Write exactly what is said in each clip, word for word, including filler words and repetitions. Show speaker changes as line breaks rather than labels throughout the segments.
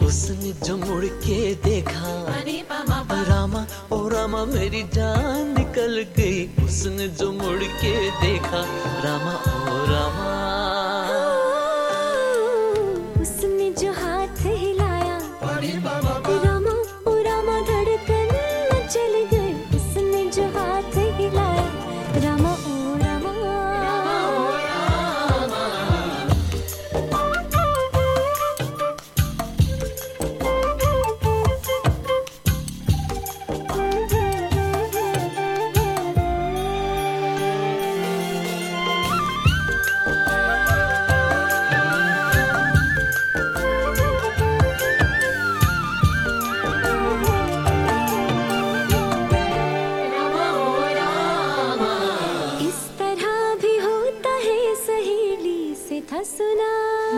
उसने जो मुड़ के देखा, रामा ओ रामा मेरी जान निकल गई। उसने जो मुड़ के देखा, रामा ओ रामा।
उसने जो हाथ हिलाया, रामा ओ रामा धड़कन मचल गई। उसने जो हाथ हिलाया, रामा ओ रामा। था सुना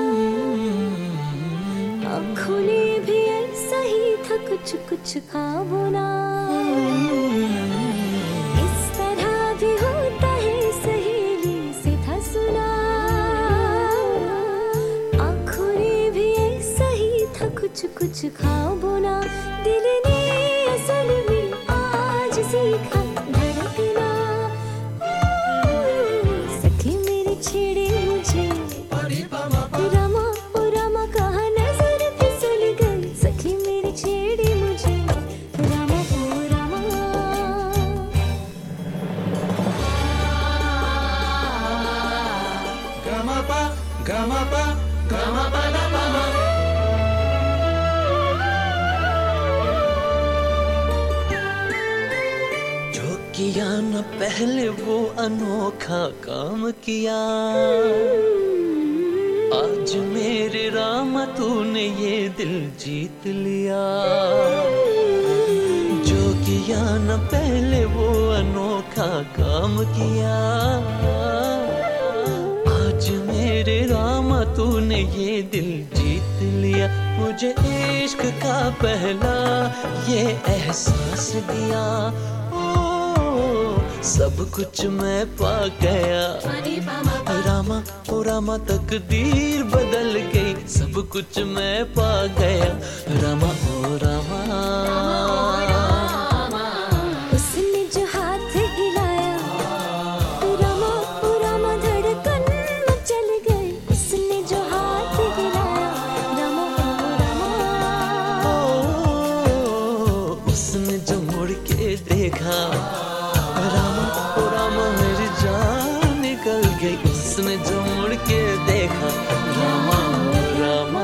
आँखों ने भी ऐसा ही था कुछ कुछ ख्वाबों ना। इस तरह भी होता है सहेली से था सुना आँखों ने भी ऐसा ही था कुछ कुछ ख्वाबों ना। दिल ने असल में आज सीखा धड़कना। सखी मेरी छेड़े मुझे, रामा ओ रामा कहाँ नजर फिसल गई। सखी मेरी छेड़ी मुझे, रामा ओ Rama.
Gama pa, gama pa, gama pa da pa ma.
जो किया न पहले वो अनोखा काम किया, आज मेरे रामा तूने ये दिल जीत लिया। जो किया न पहले वो अनोखा काम किया, आज मेरे रामा तूने ये दिल जीत लिया। मुझे इश्क का पहला ये एहसास दिया, सब कुछ मैं पा गया। रामा ओ रामा तकदीर बदल गई, सब कुछ मैं पा गया। रामा ओ रामा।
उसने जो हाथ हिलाया, रामा ओ रामा धड़कन मचल गई। उसने जो हाथ हिलाया, रामा ओ रामा।
उसने जो मुड़ के देखा, रामा ओ रामा मेरी जान निकल गई। उसने जो मुड़ के देखा, रामा ओ Rama.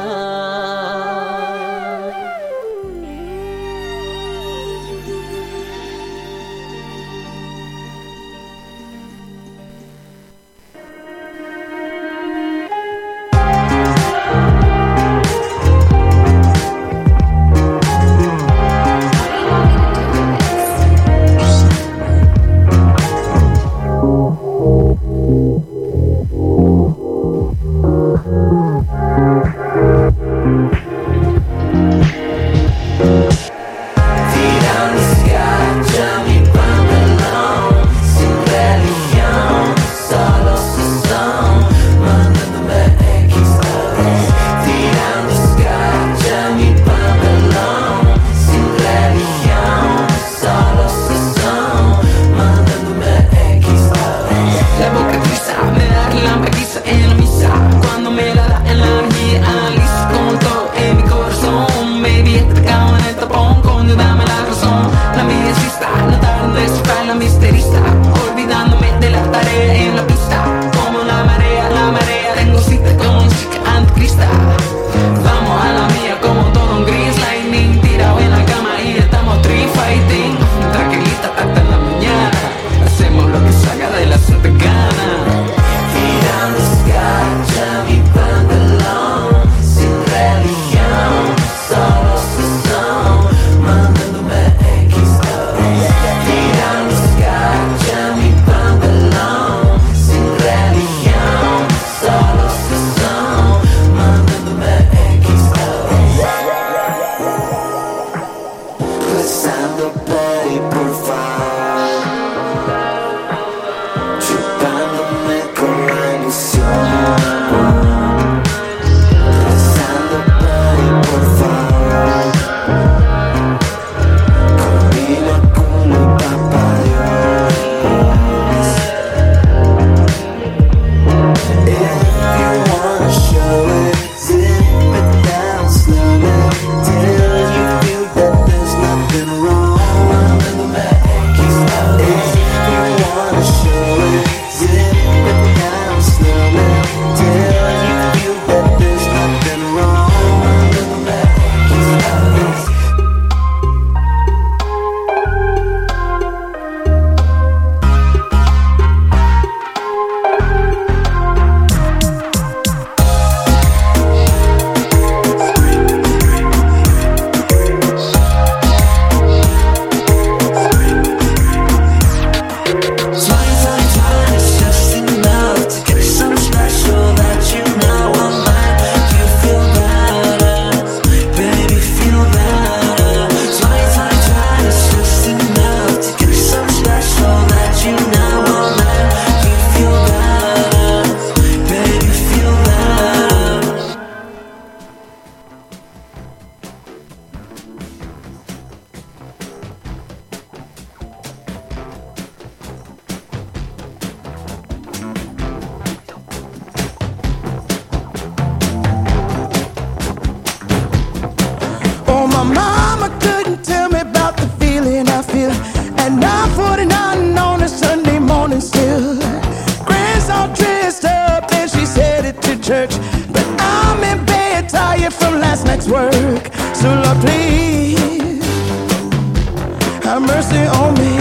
tired from last night's work. So Lord, please have mercy on me.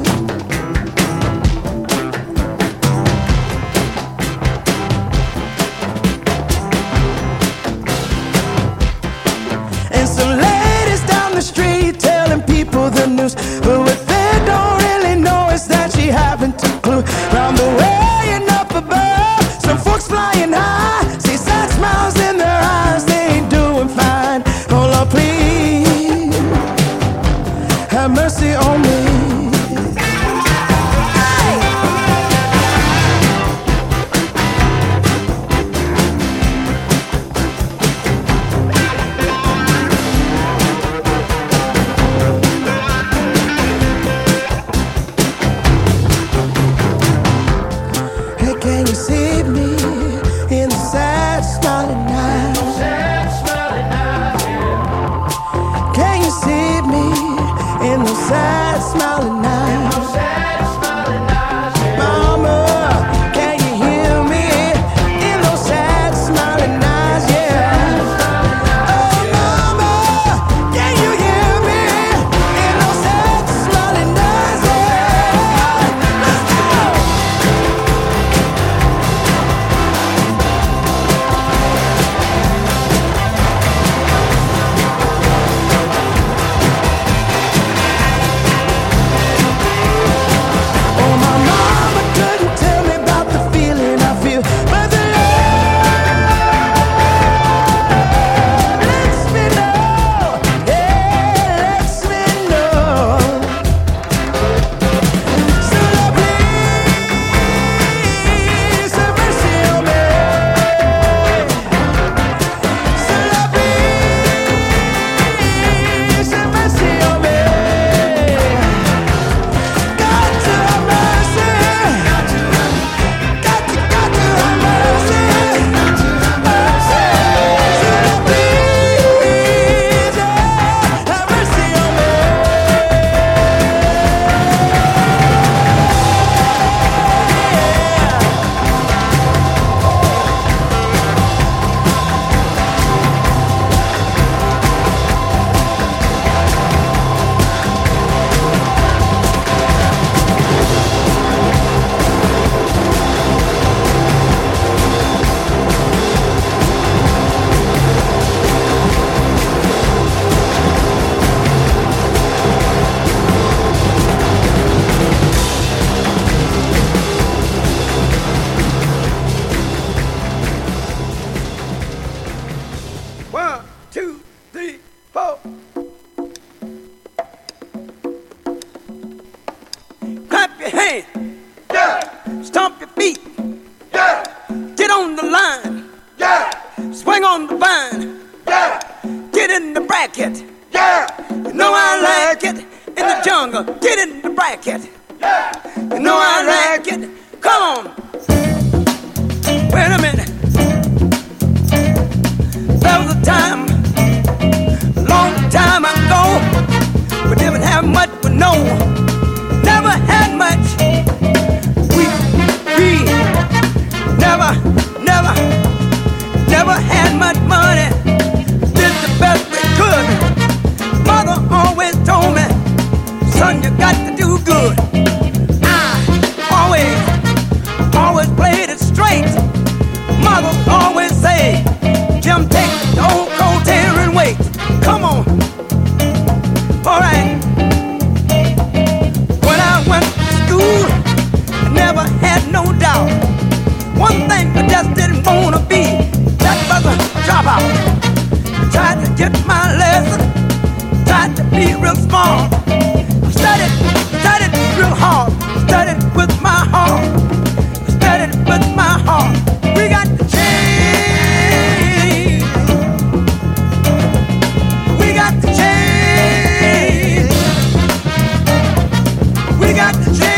And some ladies down the street telling people the news, but what they don't really know is that she haven't a clue. Round the way and up above, some folks flying high, see sad smiles in their eyes, they ain't doing fine. Oh Lord, please have mercy on me. Can you save me in the sad smiling night? Sad smiling night, yeah. Can you save me in the sad smiling night? Sad smiling night, yeah. Mama, can you hear me in those sad smiling nights? Yeah. Oh, mama, can you hear me in those sad smiling nights? Yeah. Let's go. Oh, my mama couldn't tell me about the feeling I feel, but the Lord lets me know, yeah, lets me know. So Lord, please have mercy on me. So Lord, please have mercy on me. Got to have mercy. Got to, got to have mercy. Mercy. So Lord, please have mercy on me.
One, two, three, four. Clap your hands. Yeah. Stomp your feet. Yeah. Get on the line. Yeah. Swing on the vine. Yeah. Get in the bracket. Yeah. You know I like it in the jungle. Get in the bracket. Yeah. You know I like it. Come on. Wait a minute. There was a time, a long time ago, we didn't have much, but no, never had much. We, we, never, never, never had much money. Did the best we could. Mother always told me, son, you got to do good. I always, always played it straight. Mother always say, Jim, take the old coat here and wait. Come on. All right. When I went to school, I never had no doubt. One thing I just didn't want to be, that was a dropout. Tried to get my lesson, tried to be real smart. I studied, studied real hard, studied with my heart, studied with my heart. We got to change. We got to change. We got to change.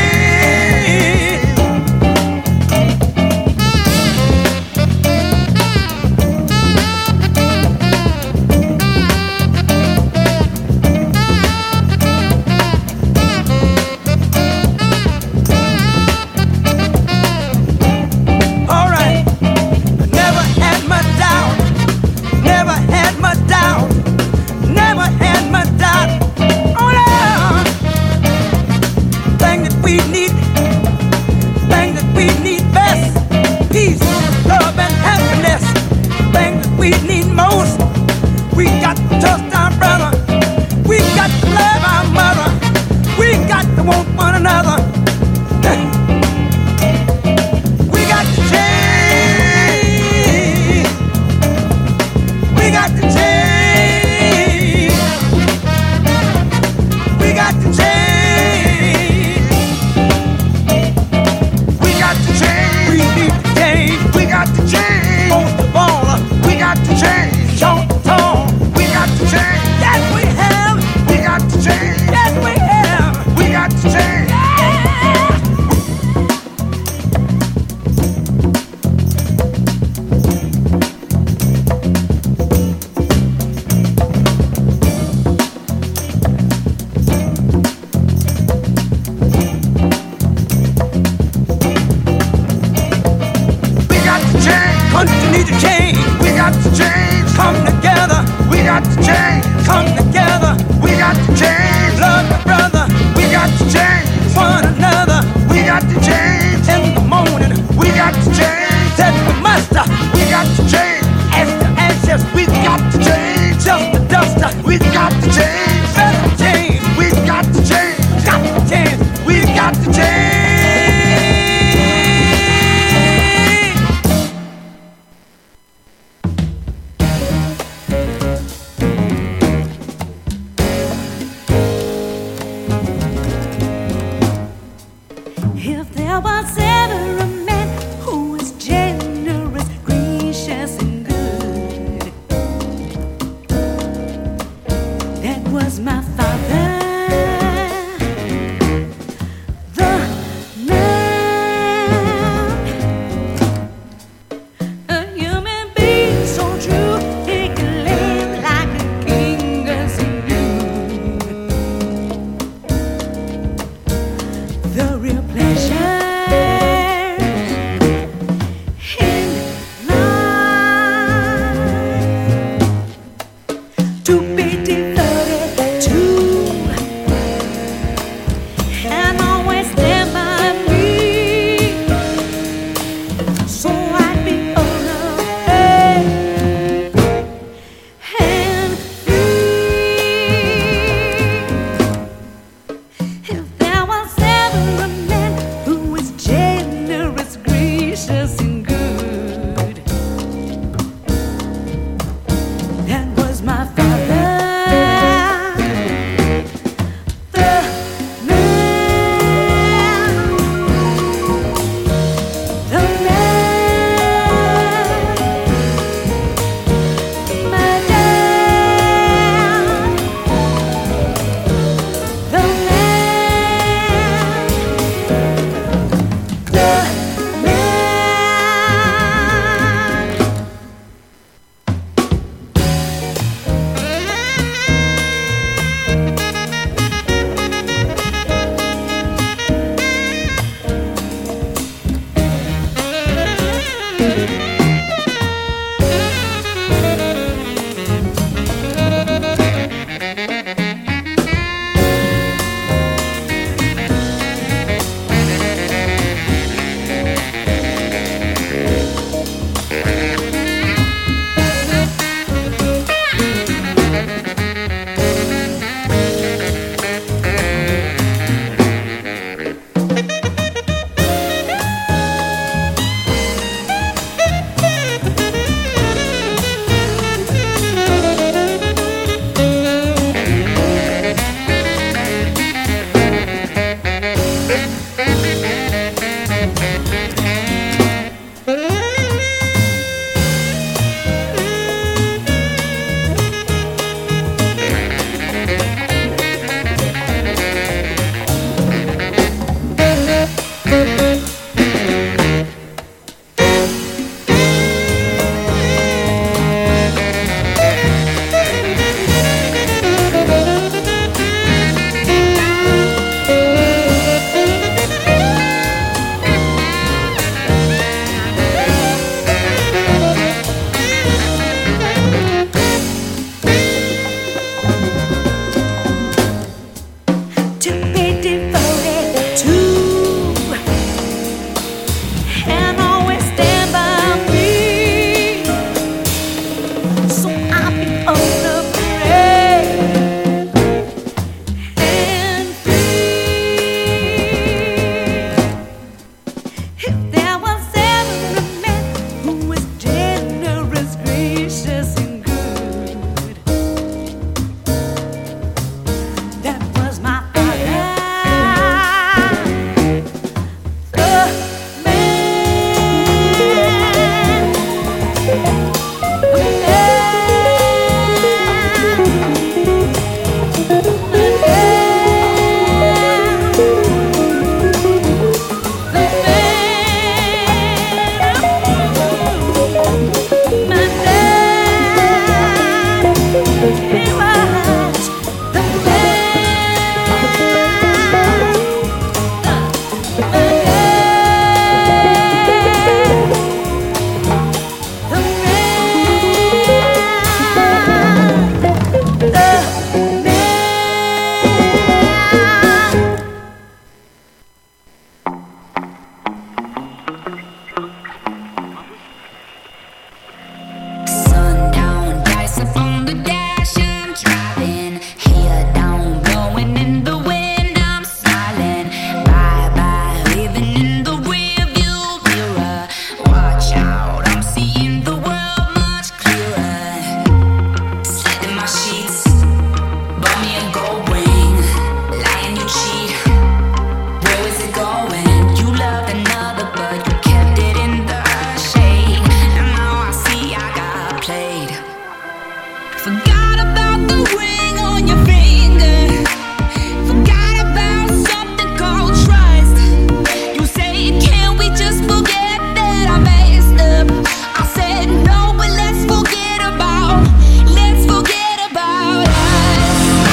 Forgot about the ring on your finger. Forgot about something called trust. You say, can we just forget that I messed up? I said no, but let's forget about, let's forget about us.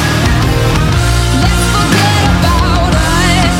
Let's forget about us.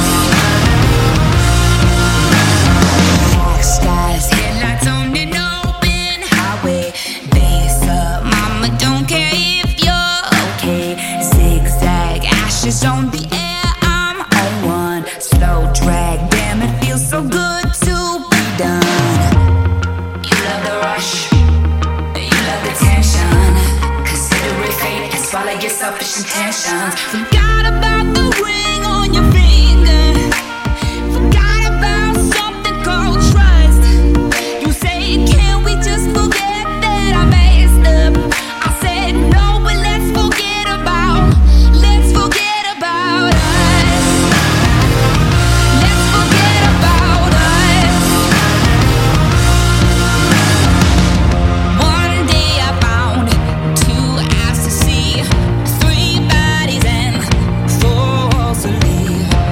Black skies, headlights on an open highway. Face up, mama, don't care if you're okay. Zigzag, ashes on the air, I'm on one. Slow drag, damn, it feels so good to be done. You love the rush, you love the tension. Consider it fate and swallow your selfish intentions. Forgot about the ring on your finger. Forgot about something called trust. You say, can we just forget that I messed up? I said no, but let's forget about, let's forget about us. Let's forget about us. One day I found two eyes to see, three bodies and four walls to live.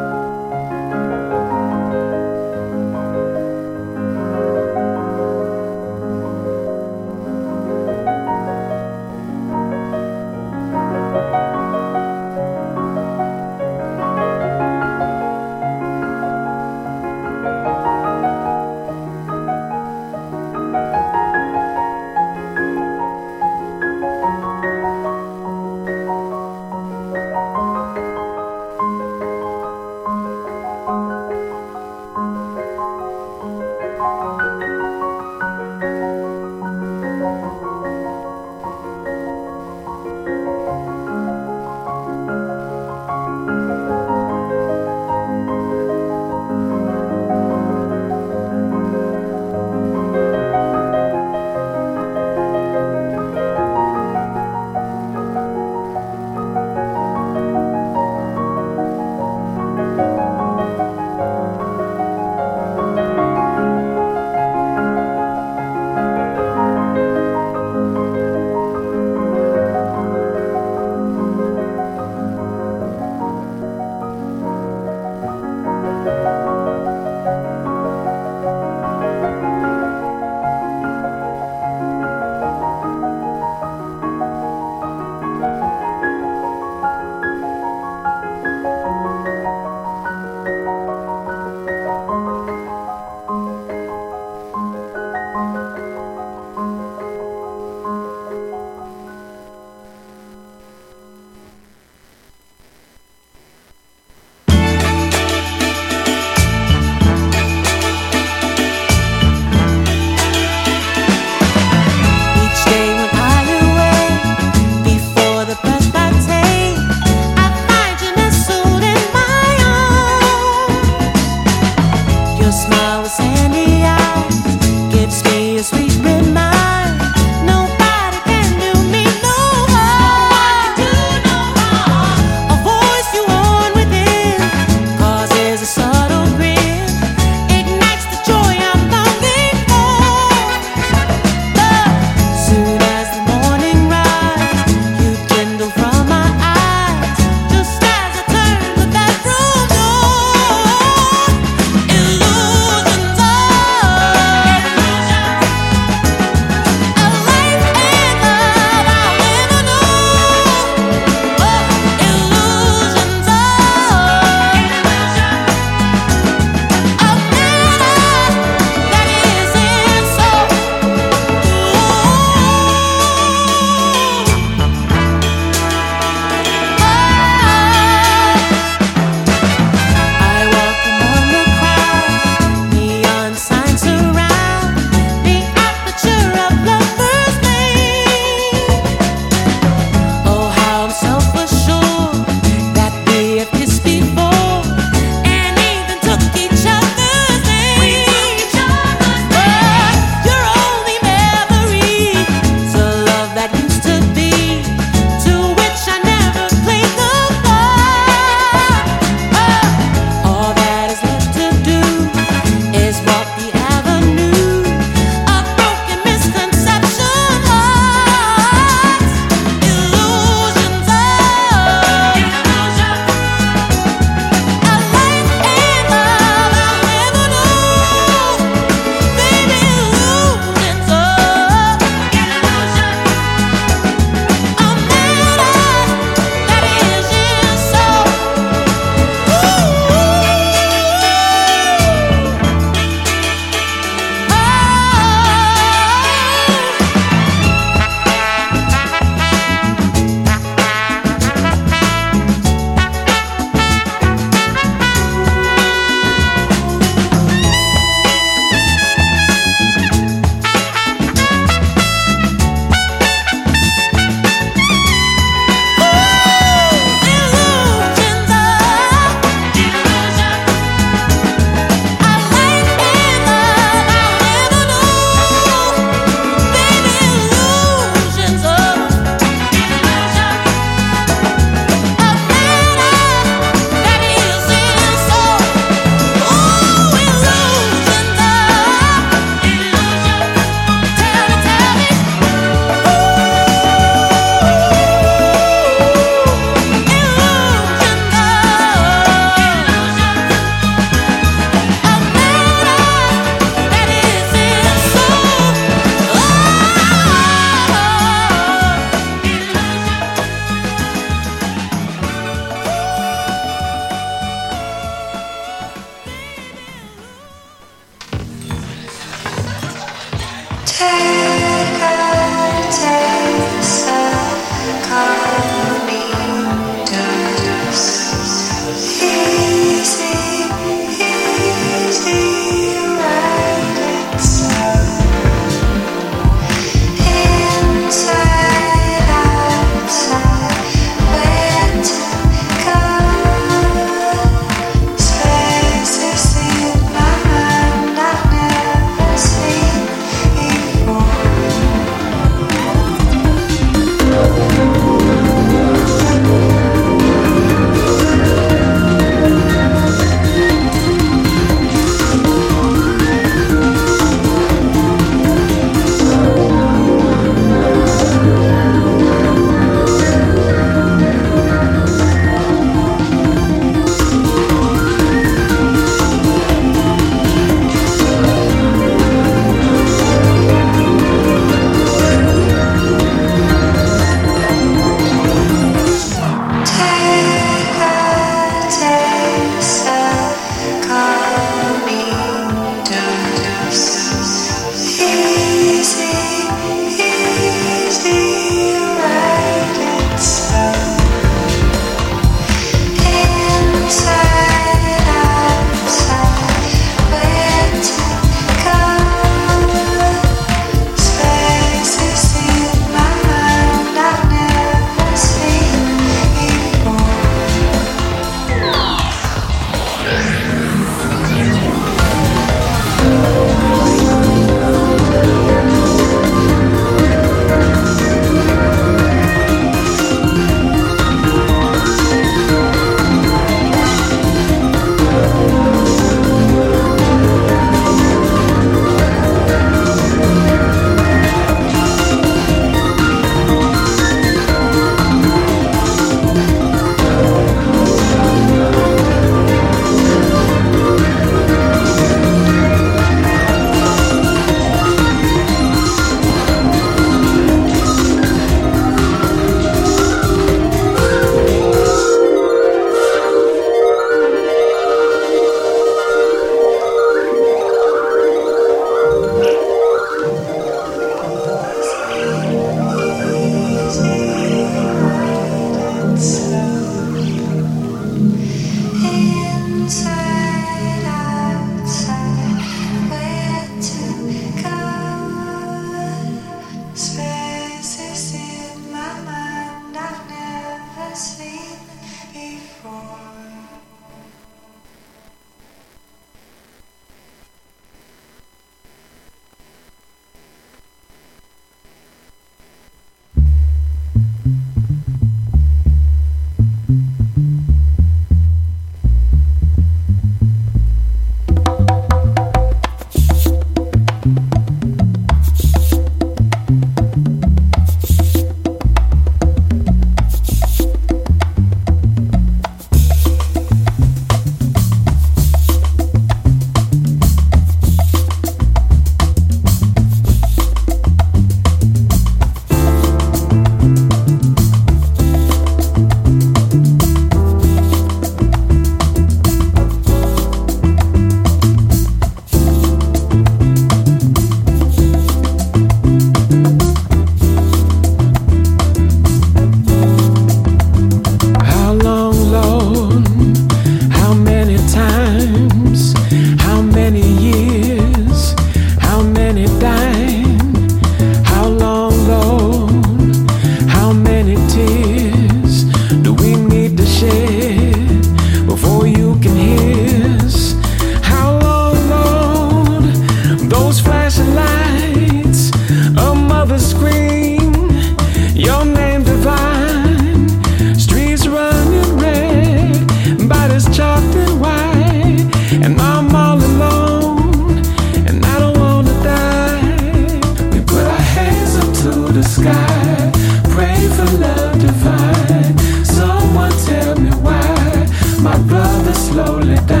slowly down.